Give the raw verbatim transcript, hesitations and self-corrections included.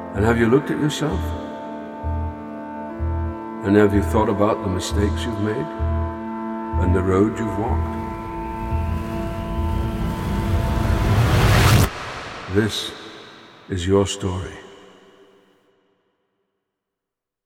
And have you looked at yourself? And have you thought about the mistakes you've made and the road you've walked? This is your story.